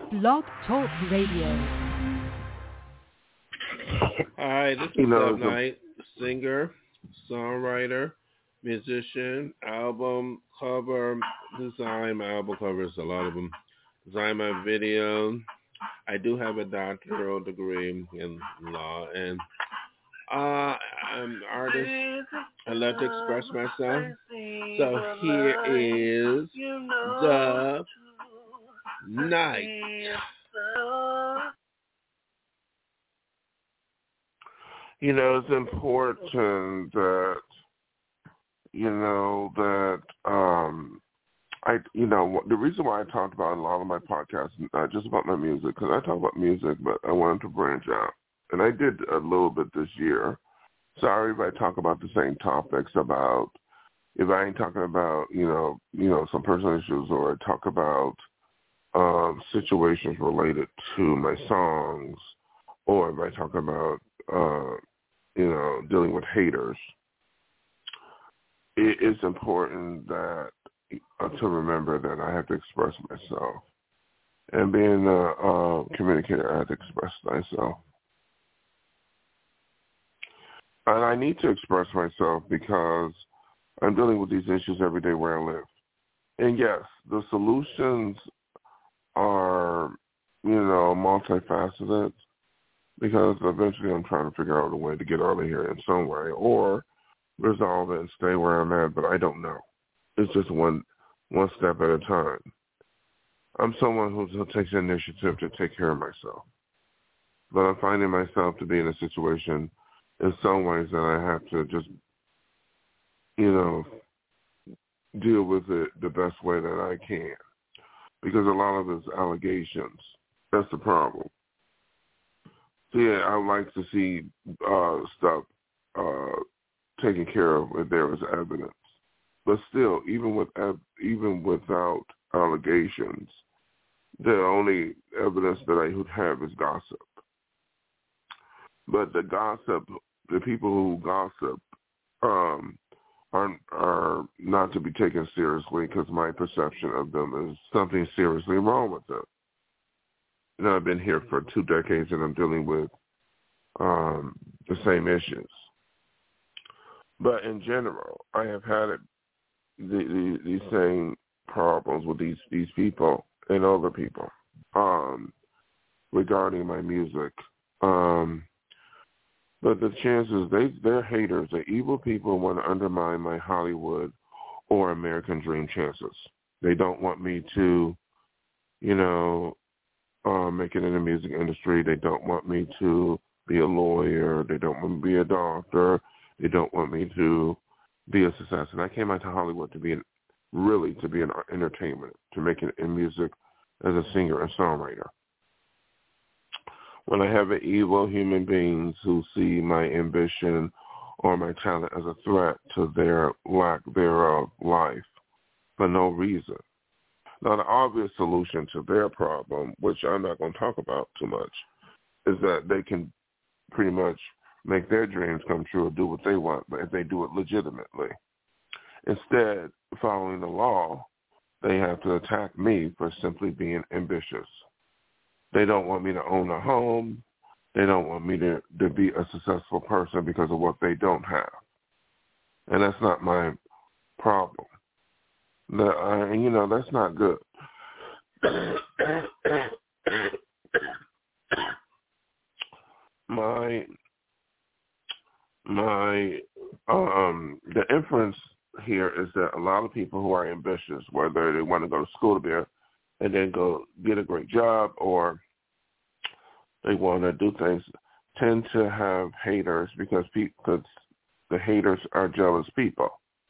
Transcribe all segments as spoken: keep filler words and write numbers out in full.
Blog Talk Radio. Hi, this is You know, Dub Knight, singer, songwriter, musician, album cover design. My album covers, a lot of them. Design my video. I do have a doctoral degree in law, and uh, I'm an artist. I love to express myself. So here is Dub Knight. You know, it's important that, you know, that, um, I, you know, the reason why I talked about a lot of my podcasts, not just about my music, because I talk about music, but I wanted to branch out. And I did a little bit this year. Sorry if I talk about the same topics about, if I ain't talking about, you know, you know, some personal issues, or I talk about um, situations related to my songs, or if I talk about, uh, you know, dealing with haters. It is important that uh, to remember that I have to express myself. And being a, a communicator, I have to express myself. And I need to express myself because I'm dealing with these issues every day where I live. And yes, the solutions are, you know, multifaceted, because eventually I'm trying to figure out a way to get out of here in some way, or resolve it and stay where I'm at, but I don't know. It's just one one step at a time. I'm someone who takes the initiative to take care of myself. But I'm finding myself to be in a situation in some ways that I have to just, you know, deal with it the best way that I can. Because a lot of it's allegations. That's the problem. So yeah, I would like to see uh, stuff uh, taken care of if there is evidence. But still, even with even without allegations, the only evidence that I would have is gossip. But the gossip, the people who gossip, um, are are not to be taken seriously, because my perception of them is something seriously wrong with them. You know, I've been here for two decades, and I'm dealing with um, the same issues. But in general, I have had it, the, the, these same problems with these, these people and other people um, regarding my music. Um, but the chances, they, they're haters. They're evil people who want to undermine my Hollywood or American dream chances. They don't want me to, you know, uh, make it in the music industry. They don't want me to be a lawyer. They don't want me to be a doctor. They don't want me to be a success. And I came out to Hollywood to be an, really to be an entertainment, to make it in music as a singer and songwriter. When I have evil human beings who see my ambition or my talent as a threat to their lack thereof life for no reason. Now, the obvious solution to their problem, which I'm not going to talk about too much, is that they can pretty much make their dreams come true or do what they want, but if they do it legitimately. Instead, following the law, they have to attack me for simply being ambitious. They don't want me to own a home. They don't want me to, to be a successful person because of what they don't have. And that's not my problem. The, uh, you know, that's not good. my my um the inference here is that a lot of people who are ambitious, whether they want to go to school to be a, and then go get a great job, or they want to do things, tend to have haters because people, the haters are jealous people.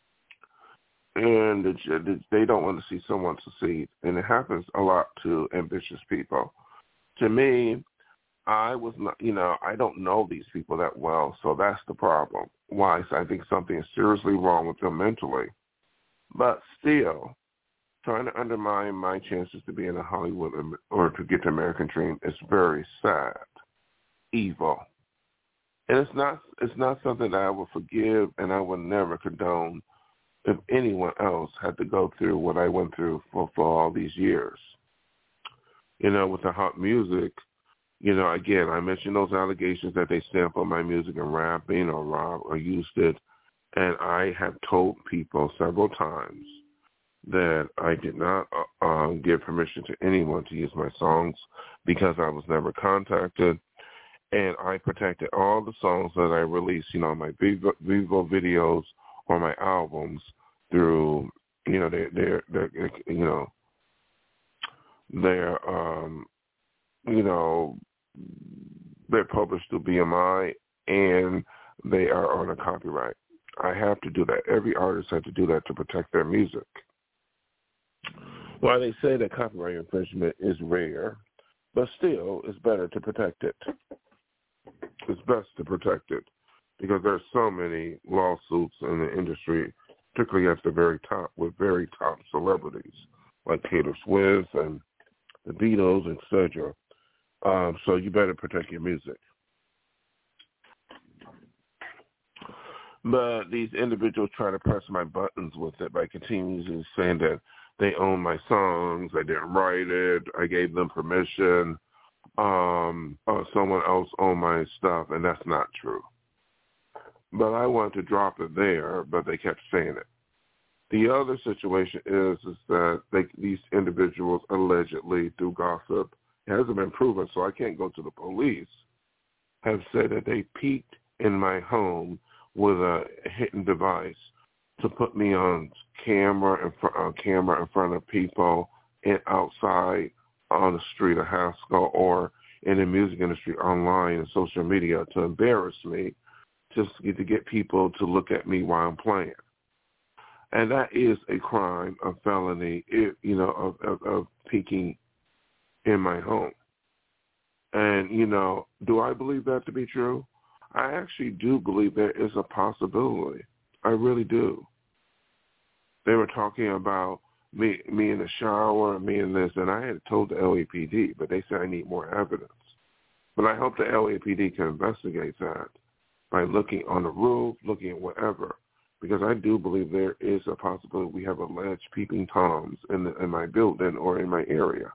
And they don't want to see someone succeed. And it happens a lot to ambitious people. To me, I was not, you know, I don't know these people that well, so that's the problem. Why? So I think something is seriously wrong with them mentally. But still, trying to undermine my chances to be in a Hollywood or to get the American dream is very sad, evil. And it's not, it's not something that I will forgive, and I will never condone if anyone else had to go through what I went through for, for all these years. you know, with the hot music, you know, again, I mentioned those allegations that they sampled my music in rapping or rock or used it. And I have told people several times that I did not uh, um, give permission to anyone to use my songs because I was never contacted. And I protected all the songs that I released, you know, my Vivo, Vivo videos or my albums through, you know, their, their, their you know, their, um, you know, they're published through B M I and they are on a copyright. I have to do that. Every artist has to do that to protect their music. While they say that copyright infringement is rare, but still it's better to protect it. It's best to protect it because there's so many lawsuits in the industry, particularly at the very top with very top celebrities like Taylor Swift and the Beatles, et cetera. Um, so you better protect your music. But these individuals try to press my buttons with it by continuously saying that they own my songs, I didn't write it, I gave them permission, um, or someone else owned my stuff, and that's not true. But I wanted to drop it there, but they kept saying it. The other situation is is that they, these individuals allegedly, through gossip, it hasn't been proven, so I can't go to the police, have said that they peeked in my home with a hidden device to put me on camera in front, on camera in front of people and outside on the street of Haskell or in the music industry online and social media to embarrass me, just to get people to look at me while I'm playing. And that is a crime, a felony, it, you know, of, of, of peeking in my home. And, you know, do I believe that to be true? I actually do believe there is a possibility. I really do. They were talking about me me in the shower, me in this, and I had told the L A P D, but they said I need more evidence. But I hope the L A P D can investigate that by looking on the roof, looking at whatever, because I do believe there is a possibility we have alleged peeping Toms in, the, in my building or in my area.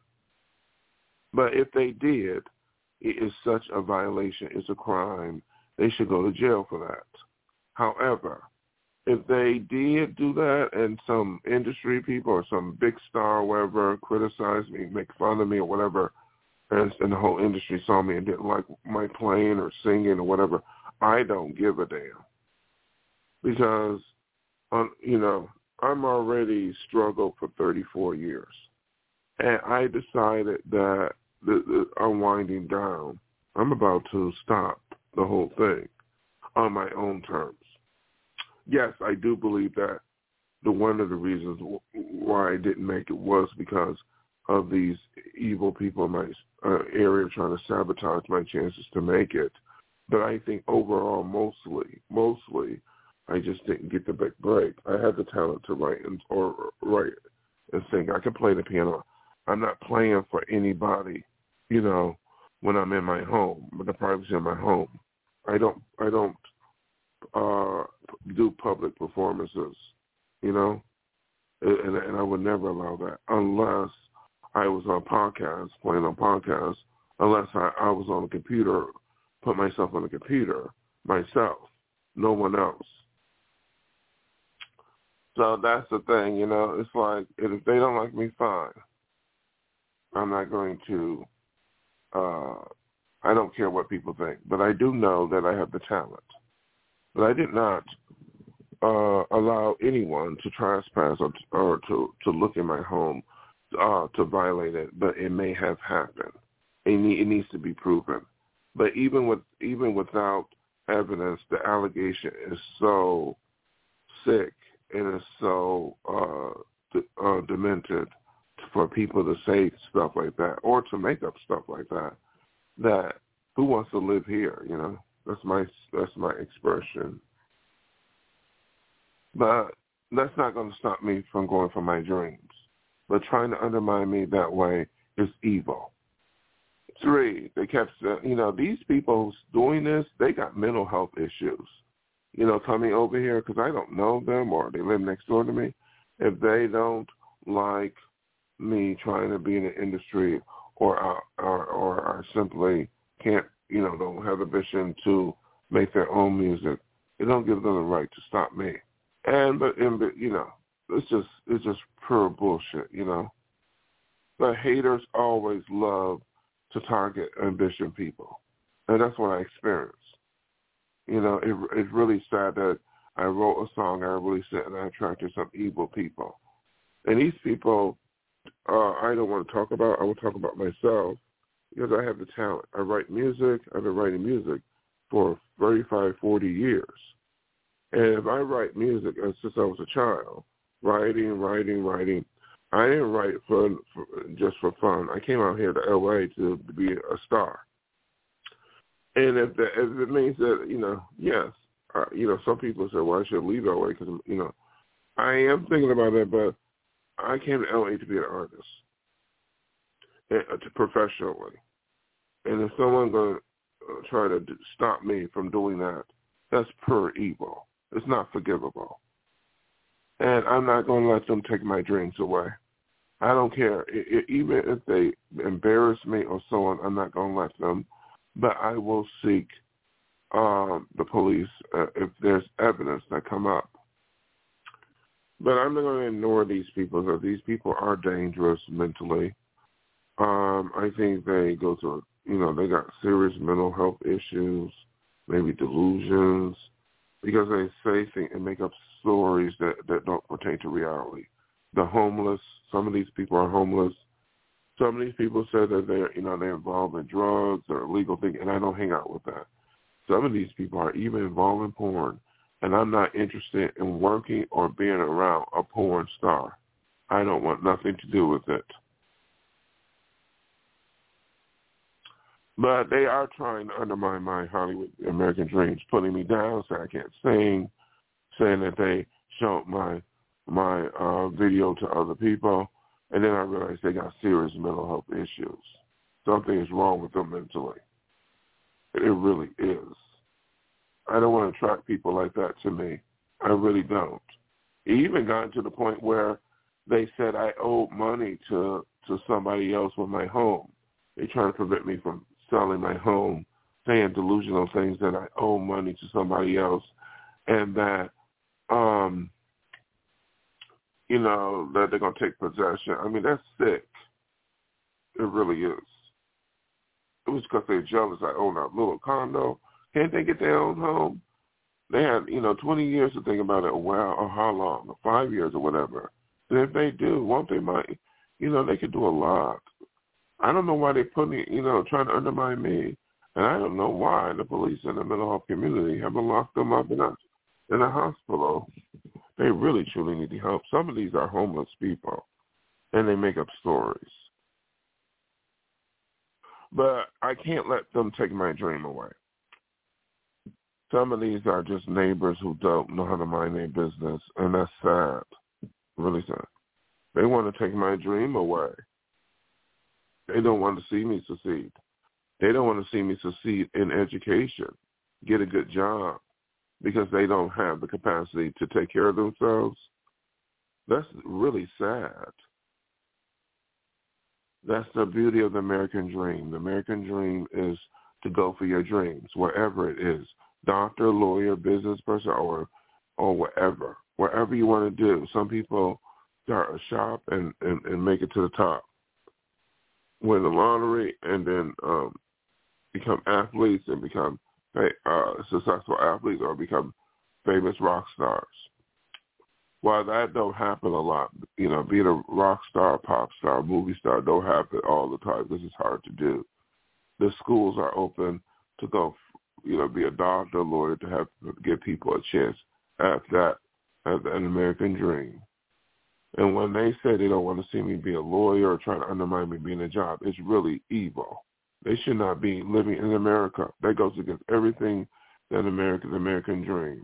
But if they did, it is such a violation, it's a crime, they should go to jail for that. However, if they did do that and some industry people or some big star or whatever criticize me, make fun of me or whatever, and, and the whole industry saw me and didn't like my playing or singing or whatever, I don't give a damn. Because, um, you know, I'm already struggled for thirty-four years. And I decided that the, the, I'm winding down. I'm about to stop the whole thing on my own terms. Yes, I do believe that the one of the reasons why I didn't make it was because of these evil people in my uh, area trying to sabotage my chances to make it. But I think overall, mostly, mostly, I just didn't get the big break. I had the talent to write and or write and sing. I can play the piano. I'm not playing for anybody, you know, when I'm in my home, with the privacy of my home. I don't. I don't uh, do public performances, you know, and, and I would never allow that unless I was on podcasts, playing on podcasts, unless I, I was on a computer, put myself on a computer myself, no one else. So that's the thing, you know, it's like, if they don't like me, fine. I'm not going to, uh, I don't care what people think, but I do know that I have the talent. But I did not uh, allow anyone to trespass or, to, or to, to look in my home uh, to violate it, but it may have happened. It, need, it needs to be proven. But even with even without evidence, the allegation is so sick and is so uh, d- uh, demented for people to say stuff like that or to make up stuff like that. That who wants to live here? You know, that's my that's my expression. But that's not going to stop me from going for my dreams. But trying to undermine me that way is evil. Three, they kept saying, you know, these people doing this, they got mental health issues. You know, coming over here because I don't know them or they live next door to me. If they don't like me trying to be in the industry or uh, or, or are simply can't, you know, don't have the vision to make their own music. It don't give them the right to stop me. And but, and, but you know, it's just it's just pure bullshit, you know. The haters always love to target ambition people, and that's what I experienced. You know, it, it's really sad that I wrote a song, I released it, and I attracted some evil people. And these people, uh, I don't want to talk about. I will talk about myself because I have the talent. I write music. I've been writing music for thirty-five, forty years. And if I write music since I was a child, writing, writing, writing, I didn't write for, for just for fun. I came out here to L A to, to be a star. And if, that, if it means that, you know, yes, uh, you know, some people say, well, I should leave L A because, you know, I am thinking about that, but I came to L A to be an artist, and, uh, to professionally. And if someone's going to uh, try to do, stop me from doing that, that's pure evil. It's not forgivable. And I'm not going to let them take my dreams away. I don't care. It, it, even if they embarrass me or so on, I'm not going to let them. But I will seek um, the police uh, if there's evidence that come up. But I'm not going to ignore these people because these people are dangerous mentally. Um, I think they go through, you know, they got serious mental health issues, maybe delusions, because they say things and make up stories that, that don't pertain to reality. The homeless, some of these people are homeless. Some of these people say that they're, you know, they're involved in drugs or illegal things, and I don't hang out with that. Some of these people are even involved in porn, and I'm not interested in working or being around a porn star. I don't want nothing to do with it. But they are trying to undermine my Hollywood American dreams, putting me down so I can't sing, saying that they showed my my uh, video to other people, and then I realized they got serious mental health issues. Something is wrong with them mentally. It really is. I don't want to attract people like that to me. I really don't. It even got to the point where they said I owed money to, to somebody else with my home. They trying to prevent me from selling my home, saying delusional things that I owe money to somebody else, and that, um, you know, that they're going to take possession. I mean, that's sick. It really is. It was because they're jealous I own a little condo. Can't they get their own home? They had, you know, twenty years to think about it, well, or how long, or five years or whatever. And if they do, won't they might, you know, they could do a lot. I don't know why they're putting, you know, trying to undermine me. And I don't know why the police in the mental health community haven't locked them up in a, in a hospital. They really, truly need the help. Some of these are homeless people, and they make up stories. But I can't let them take my dream away. Some of these are just neighbors who don't know how to mind their business, and that's sad, really sad. They want to take my dream away. They don't want to see me succeed. They don't want to see me succeed in education, get a good job, because they don't have the capacity to take care of themselves. That's really sad. That's the beauty of the American dream. The American dream is to go for your dreams, wherever it is, doctor, lawyer, business person, or or whatever, wherever you want to do. Some people start a shop and, and, and make it to the top, win the lottery, and then um, become athletes and become uh, successful athletes or become famous rock stars. While that don't happen a lot, you know, being a rock star, pop star, movie star don't happen all the time. This is hard to do. The schools are open to go, you know, be a doctor, lawyer, to have to give people a chance at that, at an American dream. And when they say they don't want to see me be a lawyer or try to undermine me being a job, it's really evil. They should not be living in America. That goes against everything that America, the American dream.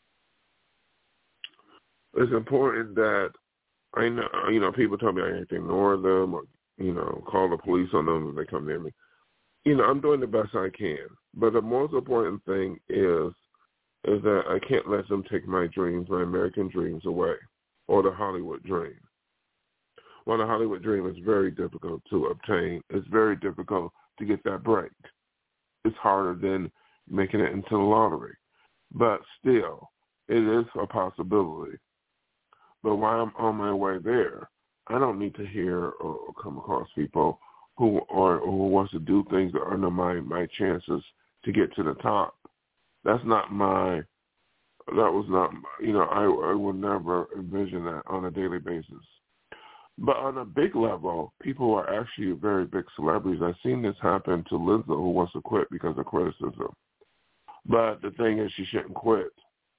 It's important that I know, you know, people tell me I have to ignore them or, you know, call the police on them if they come near me. You know, I'm doing the best I can. But the most important thing is, is that I can't let them take my dreams, my American dreams away, or the Hollywood dream. Well, the Hollywood dream is very difficult to obtain. It's very difficult to get that break. It's harder than making it into the lottery. But still, it is a possibility. But while I'm on my way there, I don't need to hear or come across people who are who wants to do things that undermine my chances to get to the top. That's not my, that was not, you know, I, I would never envision that on a daily basis. But on a big level, people are actually very big celebrities. I've seen this happen to Lizzo, who wants to quit because of criticism. But the thing is, she shouldn't quit.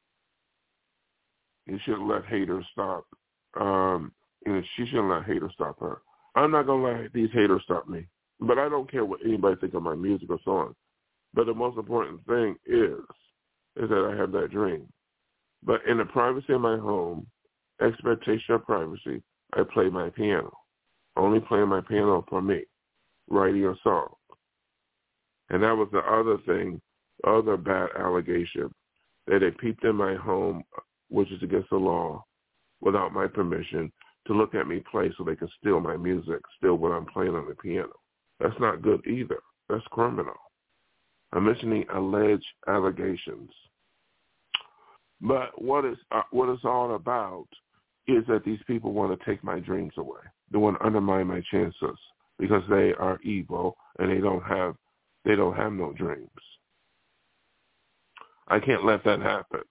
You shouldn't let haters stop. Um, you know, she shouldn't let haters stop her. I'm not going to let these haters stop me. But I don't care what anybody thinks of my music or song. But the most important thing is, is that I have that dream. But in the privacy of my home, expectation of privacy, I play my piano. Only playing my piano for me, writing a song. And that was the other thing, other bad allegation, that they peeped in my home, which is against the law, without my permission, to look at me play so they could steal my music, steal what I'm playing on the piano. That's not good either. That's criminal. I'm mentioning alleged allegations. But what is uh, what it's all about is that these people want to take my dreams away. They want to undermine my chances because they are evil and they don't have they don't have no dreams. I can't let that happen.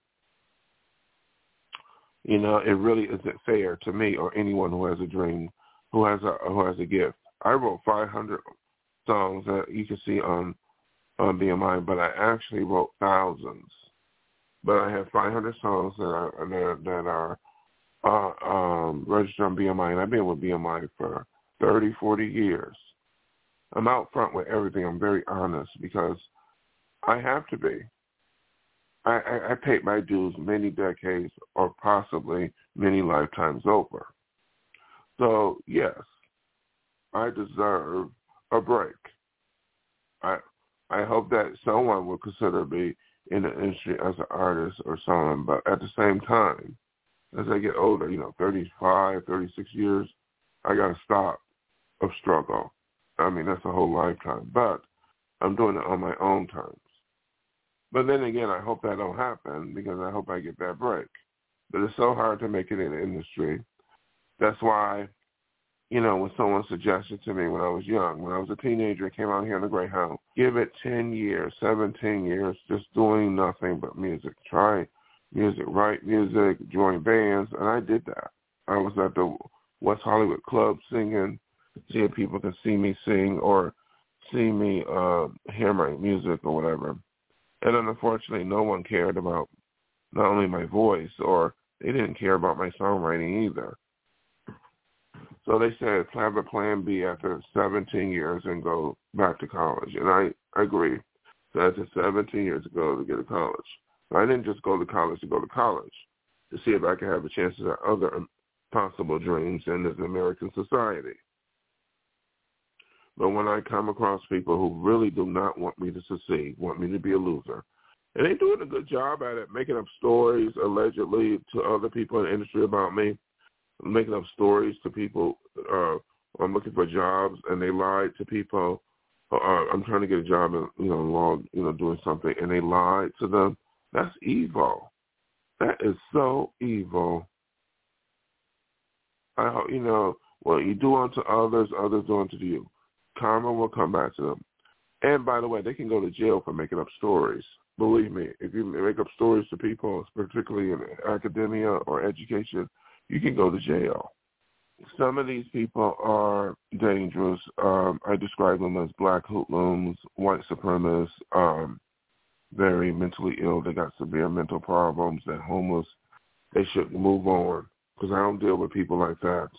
You know, it really isn't fair to me or anyone who has a dream, who has a who has a gift. I wrote five hundred songs that you can see on on B M I, but I actually wrote thousands. But I have five hundred songs that are that, that are uh, um, registered on B M I, and I've been with B M I for thirty, forty years. I'm out front with everything. I'm very honest because I have to be. I, I, I paid my dues many decades or possibly many lifetimes over. So, yes, I deserve a break. I I hope that someone will consider me in the industry as an artist or someone, but at the same time, as I get older, you know, thirty-five, thirty-six years, I got to stop of struggle. I mean, that's a whole lifetime, but I'm doing it on my own terms. But then again, I hope that don't happen because I hope I get that break. But it's so hard to make it in the industry. That's why, you know, when someone suggested to me when I was young, when I was a teenager, I came out here on the Greyhound, give it ten years, seventeen years, just doing nothing but music. Try music, write music, join bands, and I did that. I was at the West Hollywood Club singing, see if people can see me sing or see me uh, hear my music or whatever. And unfortunately, no one cared about not only my voice, or they didn't care about my songwriting either. So they said, have a plan B after seventeen years and go back to college. And I, I agree. So after seventeen years ago to get to college. I didn't just go to college to go to college, to see if I could have a chance at other possible dreams in this American society. But when I come across people who really do not want me to succeed, want me to be a loser, and they're doing a good job at it, making up stories allegedly to other people in the industry about me, making up stories to people, uh, I'm looking for jobs, and they lied to people. Uh, I'm trying to get a job in, you know, law, you know, doing something, and they lied to them. That's evil. That is so evil. I hope, you know, what you do unto others, others do unto you. Karma will come back to them. And by the way, they can go to jail for making up stories. Believe me, if you make up stories to people, particularly in academia or education, you can go to jail. Some of these people are dangerous. Um, I describe them as black hoodlums, white supremacists, um, very mentally ill. They got severe mental problems. They're homeless. They should move on because I don't deal with people like that.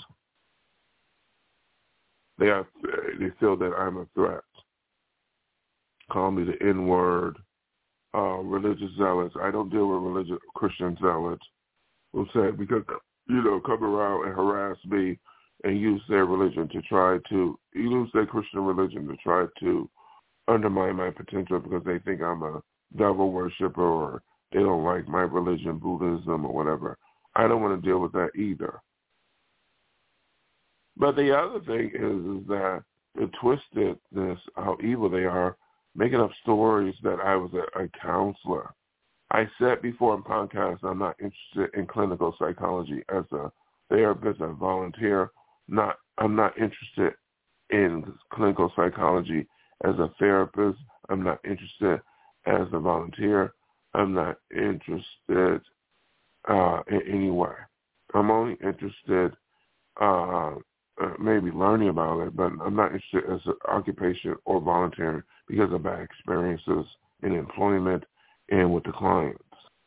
They are, they feel that I'm a threat. Call me the N-word, uh, religious zealots. I don't deal with religious Christian zealots who say, because, you know, come around and harass me and use their religion to try to, use their Christian religion to try to undermine my potential because they think I'm a devil worshiper or they don't like my religion, Buddhism or whatever. I don't want to deal with that either. But the other thing is, is that the twistedness, how evil they are, making up stories that I was a, a counselor. I said before in podcasts, I'm not interested in clinical psychology as a therapist, a volunteer. Not, I'm not interested in clinical psychology as a therapist. I'm not interested as a volunteer. I'm not interested uh, in any way. I'm only interested uh, uh, maybe learning about it, but I'm not interested as an occupation or volunteering because of bad experiences in employment and with the clients.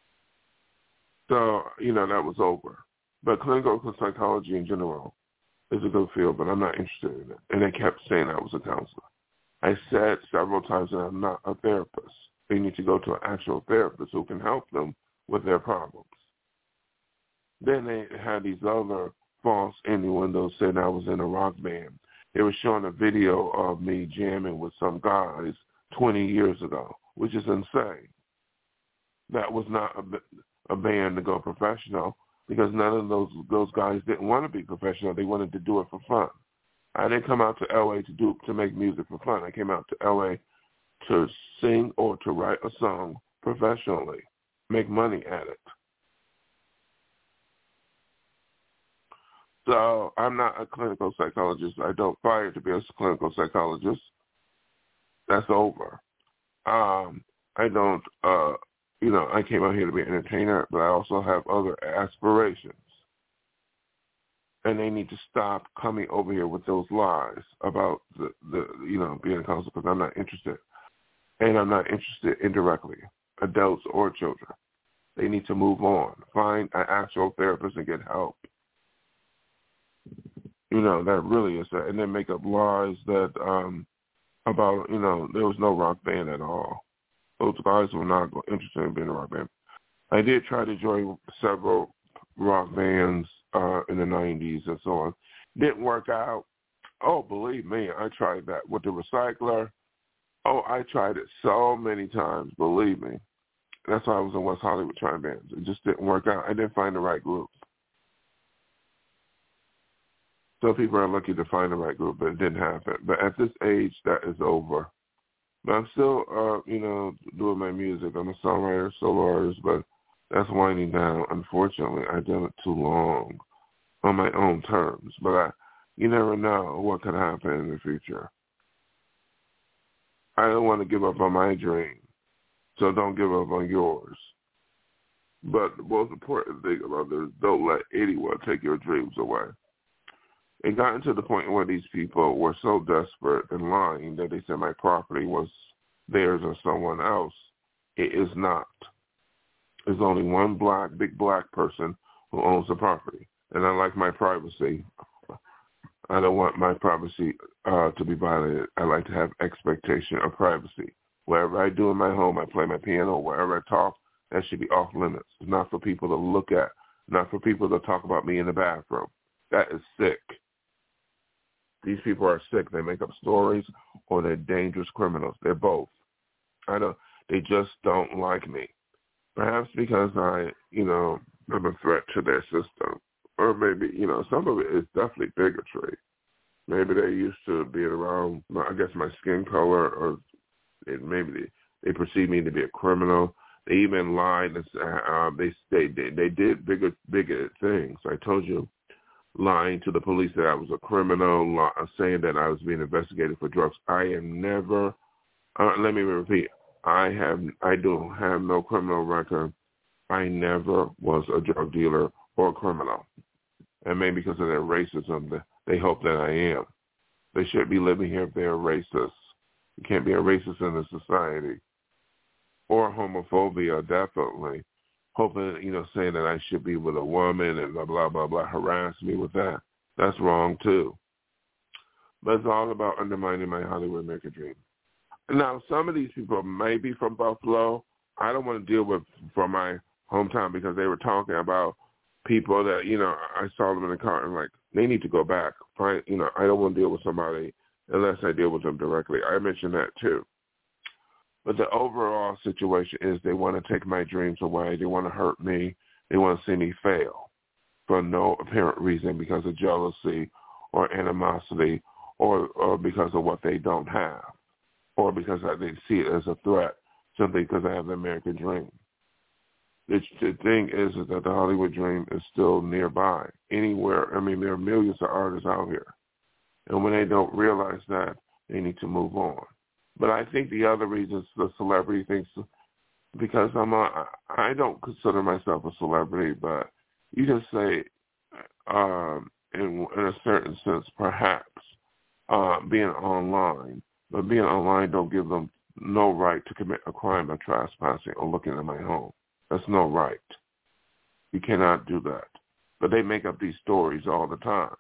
So, you know, that was over. But clinical psychology in general is a good field, but I'm not interested in it. And they kept saying I was a counselor. I said several times that I'm not a therapist. They need to go to an actual therapist who can help them with their problems. Then they had these other false innuendos saying I was in a rock band. They were showing a video of me jamming with some guys twenty years ago, which is insane. That was not a, a band to go professional because none of those those guys didn't want to be professional. They wanted to do it for fun. I didn't come out to L A to do to make music for fun. I came out to L A to sing or to write a song professionally, make money at it. So I'm not a clinical psychologist. I don't fire to be a clinical psychologist. That's over. Um, I don't, uh, you know, I came out here to be an entertainer, but I also have other aspirations. And they need to stop coming over here with those lies about the, the you know, being a counselor because I'm not interested. And I'm not interested indirectly, adults or children. They need to move on, find an actual therapist and get help. You know, that really is that. And then make up lies that um, about, you know, there was no rock band at all. Those guys were not interested in being a rock band. I did try to join several rock bands uh, in the nineties and so on. Didn't work out. Oh, believe me, I tried that with the Recycler. Oh, I tried it so many times, believe me. That's why I was in West Hollywood trying bands. It just didn't work out. I didn't find the right group. So people are lucky to find the right group, but it didn't happen. But at this age, that is over. But I'm still, uh, you know, doing my music. I'm a songwriter, solo artist, but that's winding down. Unfortunately, I've done it too long on my own terms. But I, you never know what could happen in the future. I don't want to give up on my dream, so don't give up on yours. But the most important thing about this, don't let anyone take your dreams away. It got to the point where these people were so desperate and lying that they said my property was theirs or someone else. It is not. There's only one black, big black person who owns the property. And I like my privacy. I don't want my privacy uh, to be violated. I like to have expectation of privacy. Wherever I do in my home, I play my piano. Wherever I talk, that should be off limits. It's not for people to look at, not for people to talk about me in the bathroom. That is sick. These people are sick. They make up stories or they're dangerous criminals. They're both. I don't, they just don't like me. Perhaps because I, you know, I'm a threat to their system. Or maybe, you know, some of it is definitely bigotry. Maybe they're used to being around, I guess, my skin color, or maybe they, they perceive me to be a criminal. They even lied. And, uh, they, they, they, they did bigot, bigoted things. I told you, lying to the police that I was a criminal, saying that I was being investigated for drugs. I am never, uh, let me repeat, I have, I do have no criminal record. I never was a drug dealer or a criminal. And maybe because of their racism, they hope that I am. They shouldn't be living here if they're racist. You can't be a racist in this society. Or homophobia, definitely. Hoping, you know, saying that I should be with a woman and blah, blah, blah, blah, harass me with that. That's wrong, too. But it's all about undermining my Hollywood American dream. Now, some of these people may be from Buffalo. I don't want to deal with from my hometown because they were talking about people that, you know, I saw them in the car and like, they need to go back. Find, you know, I don't want to deal with somebody unless I deal with them directly. I mentioned that, too. But the overall situation is they want to take my dreams away. They want to hurt me. They want to see me fail for no apparent reason because of jealousy or animosity or, or because of what they don't have or because they see it as a threat simply because I have the American dream. The, the thing is, is that the Hollywood dream is still nearby, anywhere. I mean, there are millions of artists out here. And when they don't realize that, they need to move on. But I think the other reasons the celebrity thinks, because I'm a, I don't consider myself a celebrity, but you can say, um, in, in a certain sense, perhaps, uh, being online, but being online don't give them no right to commit a crime by trespassing or looking at my home. That's no right. You cannot do that. But they make up these stories all the time.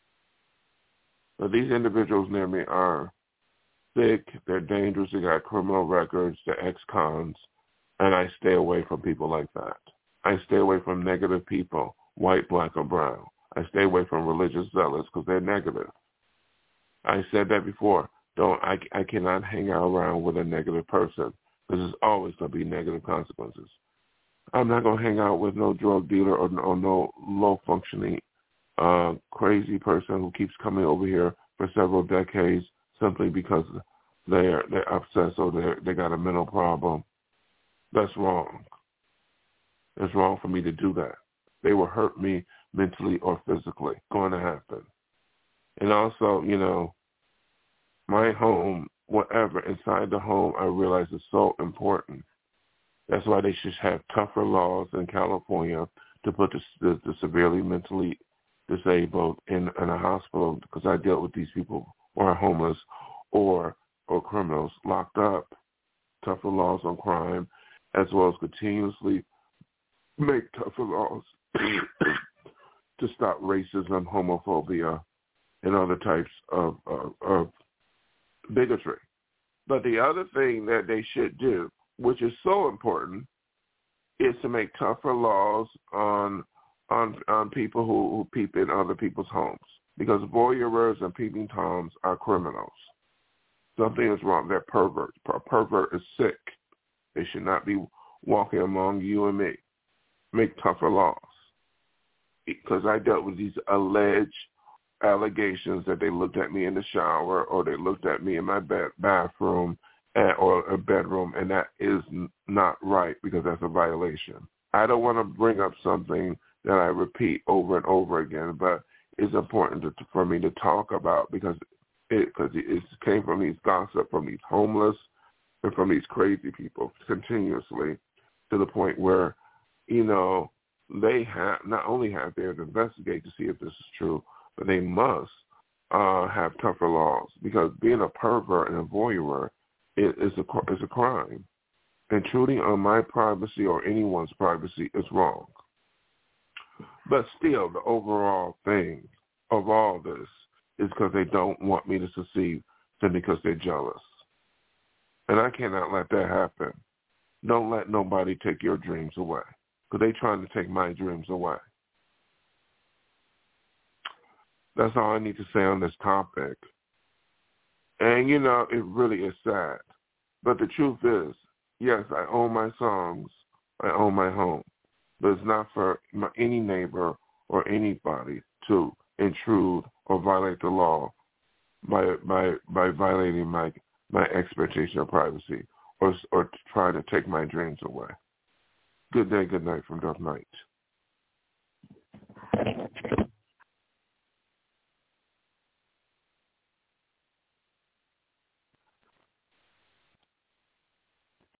But these individuals near me are sick, they're dangerous, they got criminal records, they're ex-cons, and I stay away from people like that. I stay away from negative people, white, black, or brown. I stay away from religious zealots because they're negative. I said that before. Don't I, I cannot hang out around with a negative person because there's always going to be negative consequences. I'm not going to hang out with no drug dealer or, or no low-functioning uh, crazy person who keeps coming over here for several decades simply because they're they're obsessed or they they got a mental problem. That's wrong. It's wrong for me to do that. They will hurt me mentally or physically. Going to happen. And also, you know, my home, whatever inside the home, I realize is so important. That's why they should have tougher laws in California to put the, the, the severely mentally disabled in, in a hospital, because I dealt with these people who are homeless or or criminals locked up. Tougher laws on crime, as well as continuously make tougher laws to stop racism, homophobia, and other types of, of, of bigotry. But the other thing that they should do, which is so important, is to make tougher laws on on on people who, who peep in other people's homes, because voyeurs and peeping toms are criminals. Something is wrong. They're perverts. A pervert is sick. They should not be walking among you and me. Make tougher laws, because I dealt with these alleged allegations that they looked at me in the shower or they looked at me in my bed, bathroom and, or a bedroom, and that is not right because that's a violation. I don't want to bring up something that I repeat over and over again, but it's important to, for me to talk about because it, because it came from these gossip, from these homeless, and from these crazy people continuously to the point where, you know, they have not only have they to investigate to see if this is true, but they must uh, have tougher laws, because being a pervert and a voyeur is, is, a, is a crime. Intruding on my privacy or anyone's privacy is wrong. But still, the overall thing of all this is because they don't want me to succeed simply because they're jealous. And I cannot let that happen. Don't let nobody take your dreams away, because they're trying to take my dreams away. That's all I need to say on this topic. And, you know, it really is sad. But the truth is, yes, I own my songs. I own my home. But it's not for my, any neighbor or anybody to intrude or violate the law by by by violating my my expectation of privacy or or to try to take my dreams away. Good day, good night from Dark Knight.